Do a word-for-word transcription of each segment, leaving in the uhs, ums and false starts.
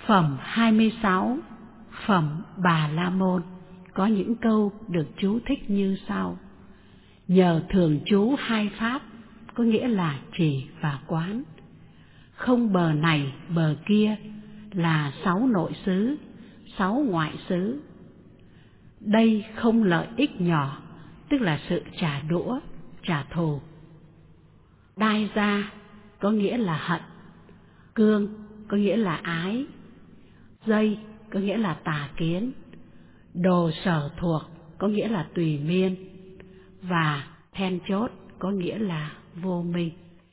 Phẩm hai mươi sáu, Phẩm Bà La Môn, có những câu được chú thích như sau. Nhờ thường trú hai pháp, có nghĩa là trì và quán. Không bờ này bờ kia là sáu nội xứ, sáu ngoại xứ. Đây không lợi ích nhỏ, tức là sự trả đũa, trả thù. Đai ra có nghĩa là hận, cương có nghĩa là ái, dây có nghĩa là tà kiến, đồ sở thuộc có nghĩa là tùy miên, và then chốt có nghĩa là vô minh.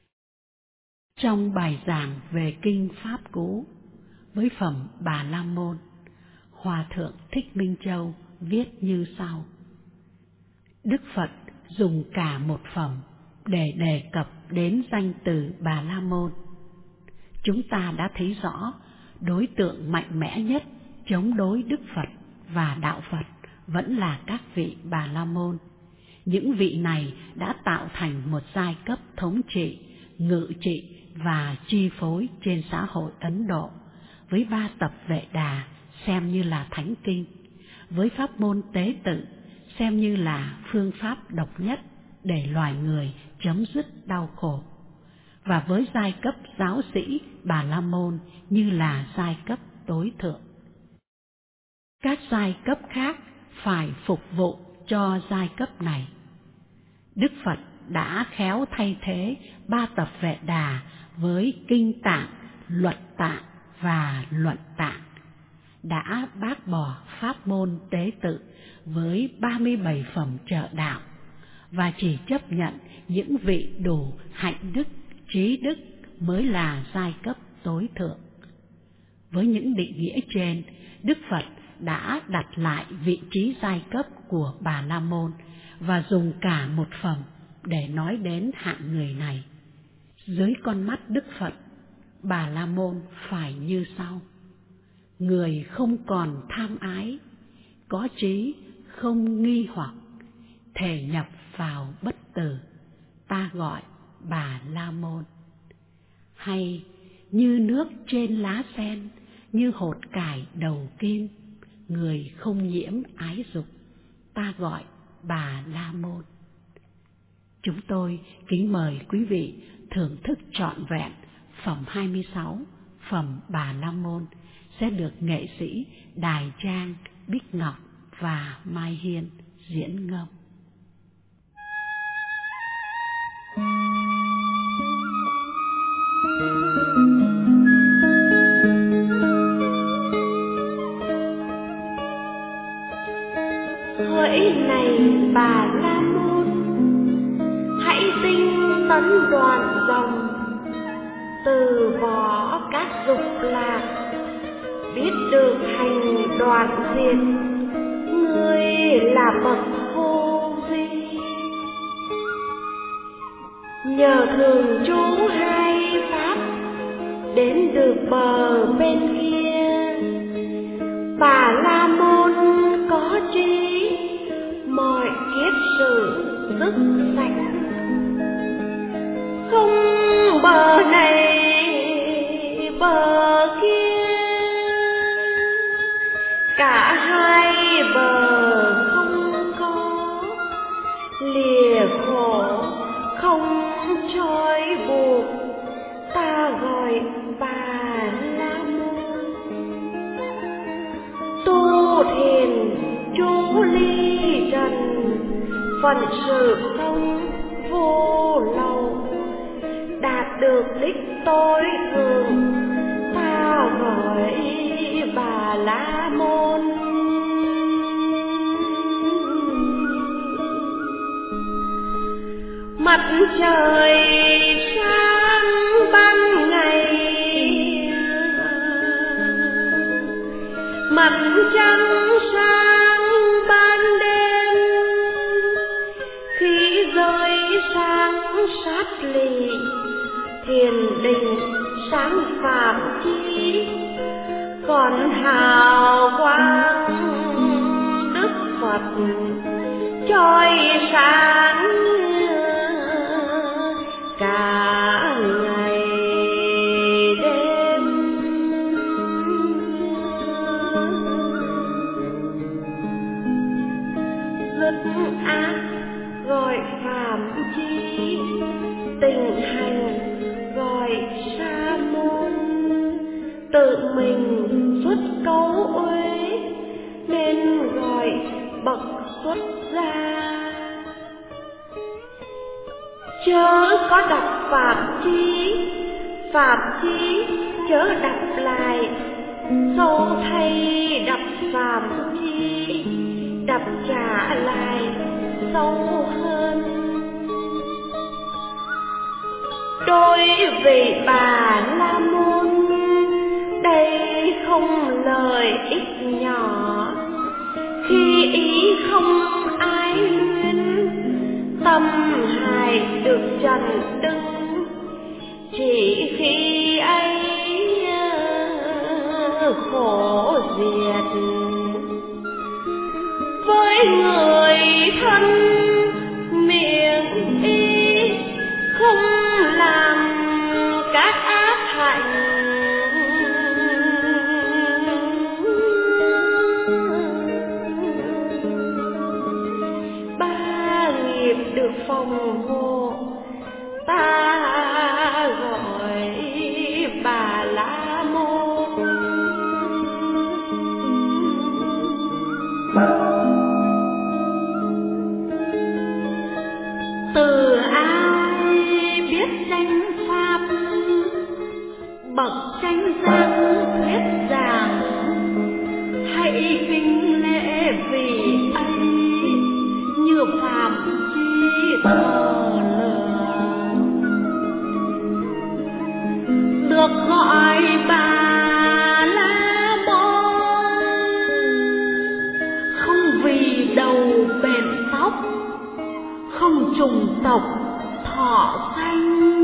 Trong bài giảng về Kinh Pháp Cú với Phẩm Bà La Môn, Hòa Thượng Thích Minh Châu viết như sau. Đức Phật dùng cả một phẩm để đề cập đến danh từ Bà La Môn. Chúng ta đã thấy rõ đối tượng mạnh mẽ nhất chống đối Đức Phật và Đạo Phật vẫn là các vị Bà La Môn. Những vị này đã tạo thành một giai cấp thống trị, ngự trị và chi phối trên xã hội Ấn Độ, với ba tập Vệ Đà xem như là thánh kinh, với pháp môn tế tự xem như là phương pháp độc nhất để loài người chấm dứt đau khổ, và với giai cấp giáo sĩ Bà La Môn như là giai cấp tối thượng. Các giai cấp khác phải phục vụ cho giai cấp này. Đức Phật đã khéo thay thế ba tập Vệ Đà với kinh tạng, luận tạng và luận tạng, đã bác bỏ pháp môn tế tự với ba mươi bảy phẩm trợ đạo, và chỉ chấp nhận những vị đủ hạnh đức, trí đức mới là giai cấp tối thượng. Với những định nghĩa trên, Đức Phật đã đặt lại vị trí giai cấp của Bà La Môn và dùng cả một phẩm để nói đến hạng người này. Dưới con mắt Đức Phật, Bà La Môn phải như sau. Người không còn tham ái, có trí không nghi hoặc, thể nhập vào bất tử, ta gọi Bà La Môn. Hay như nước trên lá sen, như hột cải đầu kim, người không nhiễm ái dục, ta gọi Bà La Môn. Chúng tôi kính mời quý vị thưởng thức trọn vẹn phẩm hai mươi sáu, Phẩm Bà La Môn, sẽ được nghệ sĩ Đài Trang, Bích Ngọc và Mai Hiên diễn ngâm. Hỡi này Bà La Môn, hãy tinh tấn đoạn dòng, từ bỏ các dục lạc, biết được hành đoạn diệt, ngươi là bậc vô vi. Nhờ thường trú hai pháp, đến được bờ bên kia, Bà La Môn có trí, mọi kiết sử dứt sạch. Không bờ này bờ kia, cả hai bờ không có, lìa khổ không trói buộc, ta gọi Bà La Môn. Tu thiền chú ly trần, phận sự không vô lậu, đạt được đích tối thượng, ta gọi Bà La Môn. Mặt trời sáng ban ngày, mặt trăng sáng ban đêm, khi rơi sáng sát lì, thiền định sáng phạm chi, còn hào quang Đức Phật chói sáng cả ngày đêm. ác gọi phạm chi, tình hành gọi sa môn. Tự mình xuất cấu uế nên gọi bậc xuất gia. Chớ có đọc phạm chi, phạm chi chớ đọc lại. Sâu thay đọc phạm chi, đọc trả lại sâu hơn. Đối với Bà La Môn, đây không lời ích nhỏ. Khi ý không ai luyến, tâm hài được trần đứng. Chỉ khi ấy khổ diệt. Với người thân miệng y không làm các ác hạnh, ba nghiệp được phòng hộ. Ta gọi Bà La Môn. Từ ai biết chánh pháp, bậc chánh giác thuyết giảng, hãy kính lễ vì ấy như phạm chi thờ lừa. Được gọi Bà La Môn, không vì đầu bền tóc, không trùng tộc thọ sanh.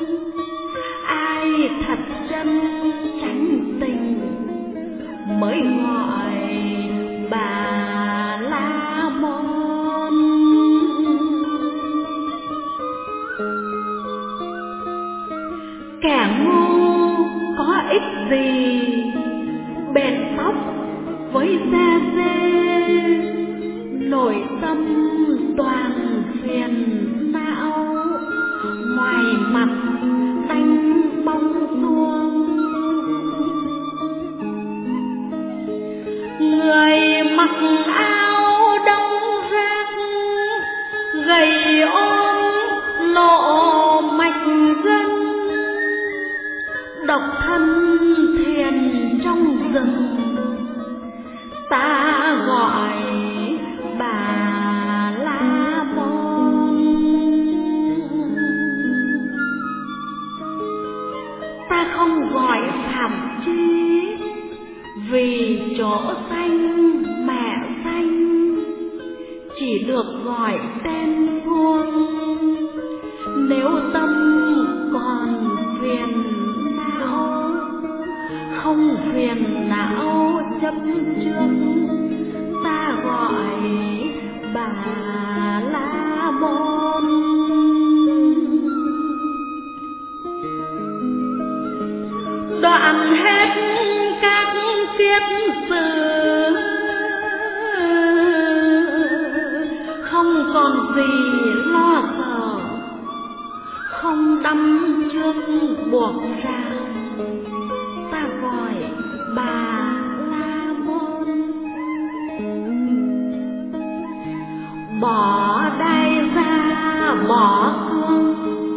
Ai thật chân chánh tình mới gọi Bà La Môn. Kẻ ngu có ích gì bền tóc với da dê, nội tâm toàn phiền não. Ngoài mặt đánh bóng xuông, người mặc áo đông rác, gầy ốm lộ mạch gân. Độc thân thiền trong rừng, ta gọi Bà La Môn. Ta không gọi phạm chi, vì chỗ xanh mẹ xanh, chỉ được gọi tên vuông. Nếu tâm còn phiền não, không phiền não chấp trước, ta gọi Bà La Môn. Đoạn hết các kiết sử, không còn gì lo sợ, không đắm trước buộc ràng, ta gọi Bà La Môn. Bỏ đai ra bỏ cương,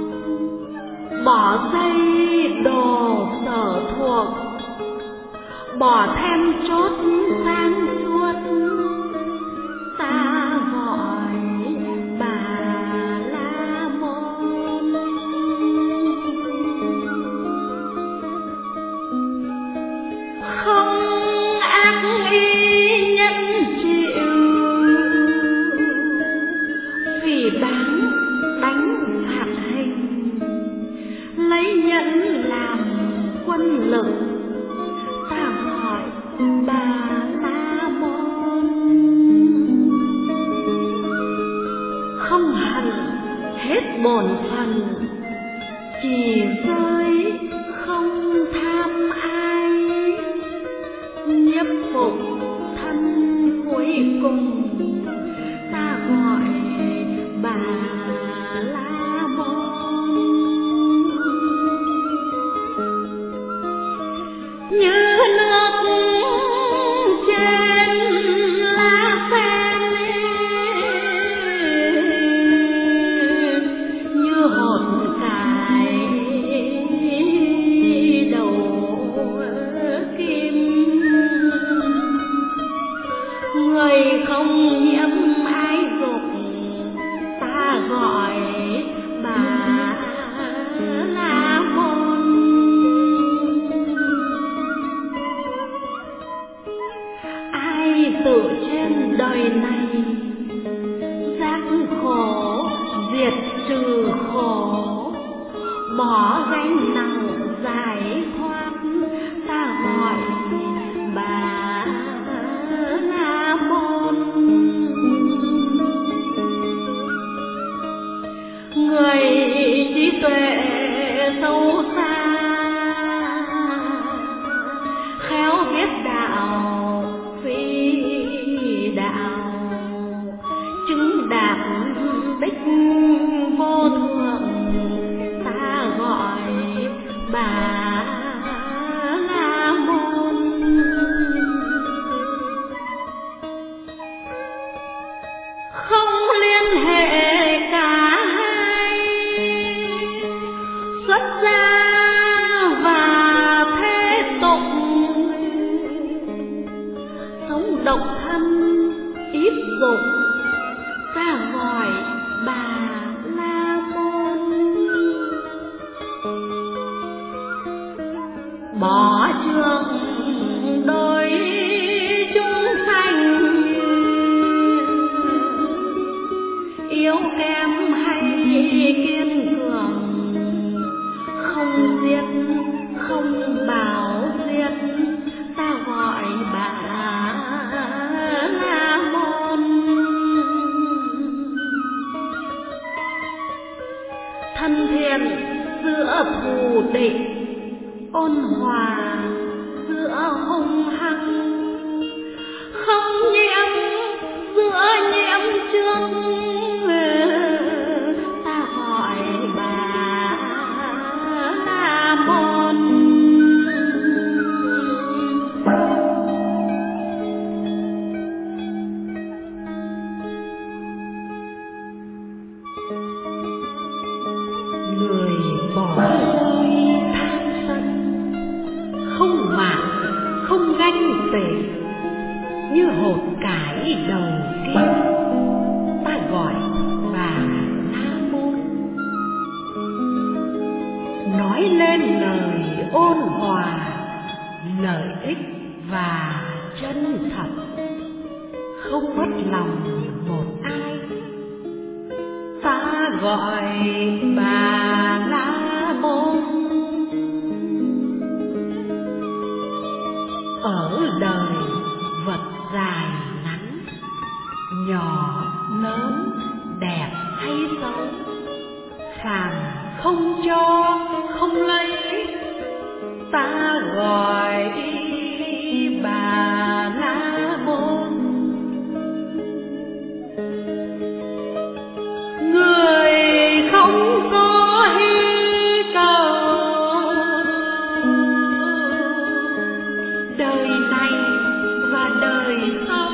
bỏ dây đồ sở thuộc, bỏ then chốt sang suốt, ta gọi Bà La Môn. Không ác ý nhẫn chịu, vì đáng đánh phạt hình, lấy nhẫn làm quân lực, ta gọi Bà La Môn. Không hận hết bổn phận, chỉ rơi không tham ai, nhiếp phục thân cuối cùng, ta gọi Bà La Môn. Như nước trên lá sen, như hột cải đầu kim. Người không nhiễm ái dục, ta gọi Bà La Môn. Ai tự trên đời này giác khổ, diệt trừ khổ, bỏ gánh nặng giải thoát, ta gọi Bà La Môn. Người trí tuệ sâu xa, khéo biết đạo phi đạo, chứng đạt đích vô thượng, ta gọi Bà La Môn. Không liên hệ cả hai, xuất gia và thế tục, sống độc thân ít dục, ta gọi Bà La Môn. Bỏ trường đôi chúng sanh, yếu kém hay kiên cường, không giết không bảo giết, ta gọi Bà La Môn. Thân thiện giữa thù địch, ôn hòa giữa hung hăng, không nhiễm giữa nhiễm chương, ta gọi Bà La Môn. Người bỏ rơi tham sân, không mạn không ganh tị, như hột cải đầu kim, ta gọi Bà La Môn. Nói lên lời ôn hòa, lợi ích và chân thật, không mất lòng một ai, ta gọi Bà La Môn. Ở đời vật dài ngắn, nhỏ lớn, đẹp hay xấu, phàm không cho không lấy, ta gọi Bà La Môn. Người không có hy cầu, đời này và đời sau,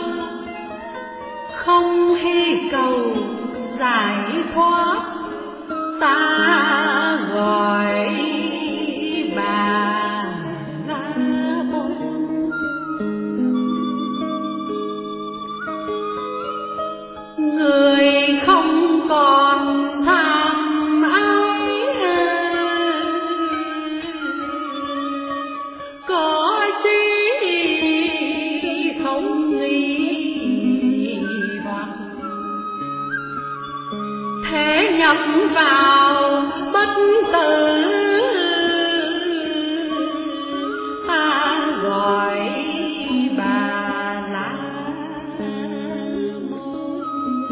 không hy cầu giải thoát, ta gọi Bà La Môn. Người không còn tham ái, có chi không nghi hoặc, thế nhập vào bất tử, ta gọi Bà La Môn.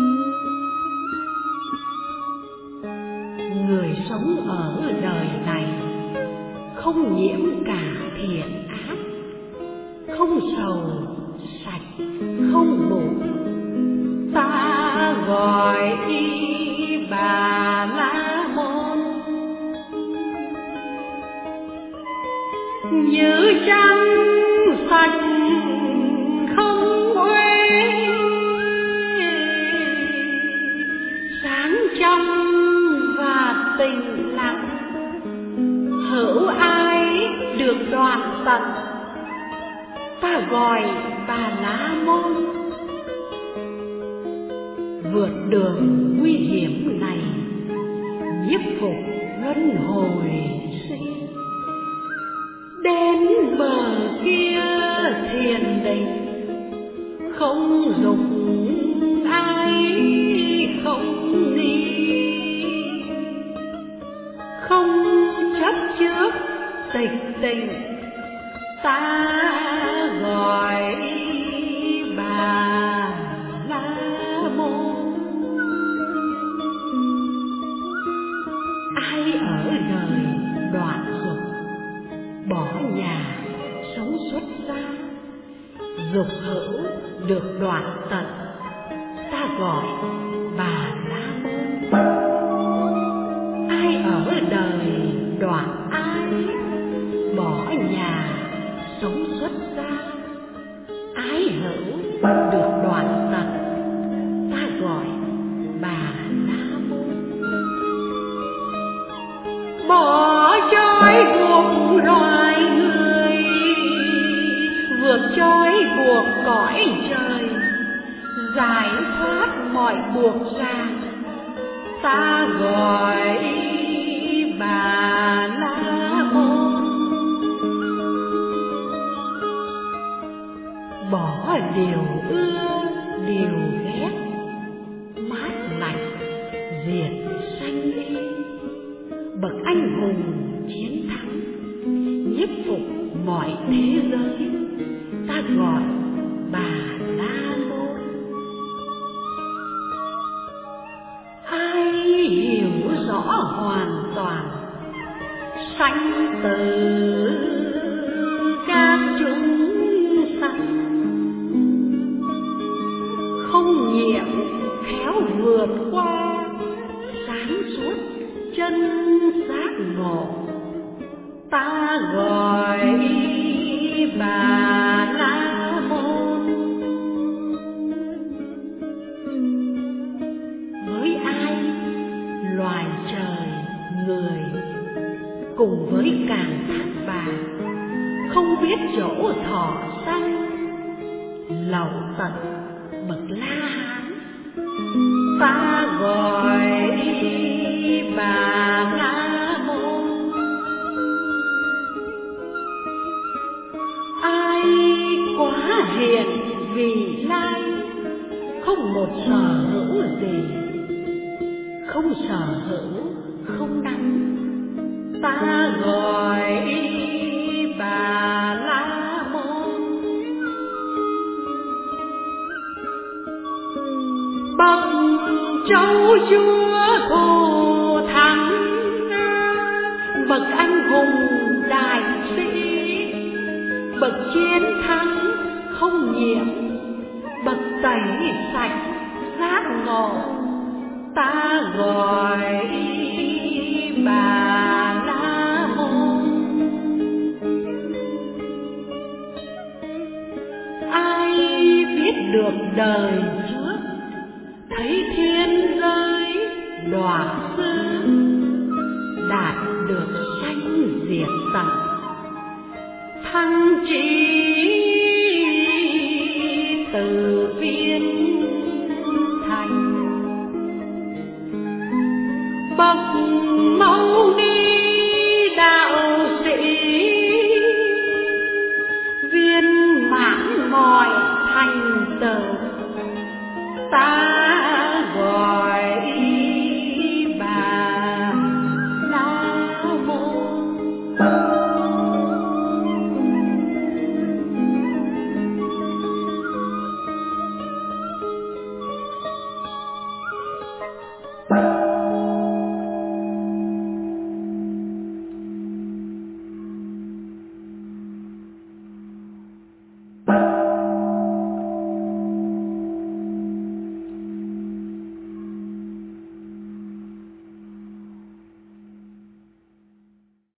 Người sống ở đời này không nhiễm cả thiện ác, không sầu sạch không bụi, ta gọi Bà La Môn. Như trăng sạch không quê, sáng trong và tình lặng, hữu ai được đoạn tận, ta gọi Bà La Môn. Vượt đường nguy hiểm này, nhiếp phục luân hồi sinh, đến bờ kia thiền định, không dùng ai không đi, không chấp trước tịch tình, ta gọi Bà La Môn. Ai ở đời đoạn dục, bỏ nhà sống xuất gia, dục hữu được đoạn tận, ta gọi Bà La Môn. Ai ở đời đoạn ái, bỏ nhà sống xuất gia, ái hữu được đoạn tận, ta gọi Bà La Môn. Bỏ trói buộc loài người, vượt trói buộc cõi trời, giải thoát mọi buộc ràng, ta gọi Bà La Môn. Bỏ điều ưa điều ghét, mát lạnh diệt sanh ly, bậc anh hùng chiến thắng, nhiếp phục mọi thế giới, ta gọi Bà La Môn. Ai hiểu rõ hoàn toàn sanh tử các chúng sanh, không nhiễm khéo vượt qua, sáng suốt chân giác ngộ, ta gọi Bà La Môn. Với ai loài trời người, cùng với càn thác vàng, không biết chỗ thọ sanh, lậu tận bậc La Hán, ta gọi Bà La Môn. Ai quá hiền vì lai, không một sở hữu gì, không sở hữu không đăng, ta gọi Bà La Môn. Bậc châu chúa thù thắng, bậc anh hùng đại sĩ, bậc chiến thắng không nhiễm, bậc tẩy sạch giác ngộ, ta gọi Bà La Môn. Ai biết được đời trước, thấy thiên giới đọa xưa, đạt được sanh diệt tận, thăng trí từ viên thành, bậc mâu ni đạo sĩ, viên mãn mọi thành tựu, ta